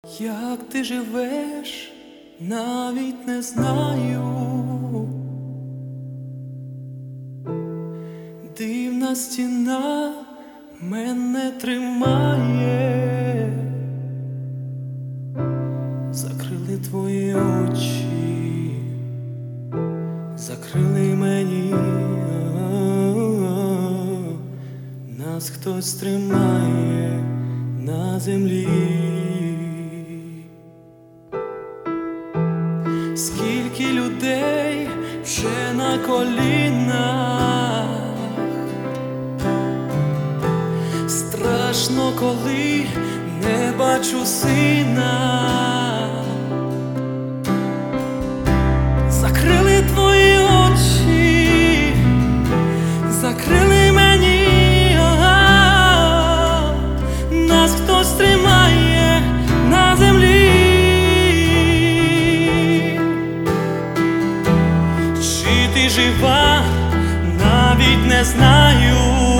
Як ти живеш, навіть не знаю. Дивна стіна мене тримає, закрили твої очі, закрили мені, нас хтось тримає на землі. Скільки людей вже на колінах, страшно, коли не бачу сина. Закрили твої очі, закрили мені, нас хтось тримає на землі. Чи ти жива, навіть не знаю.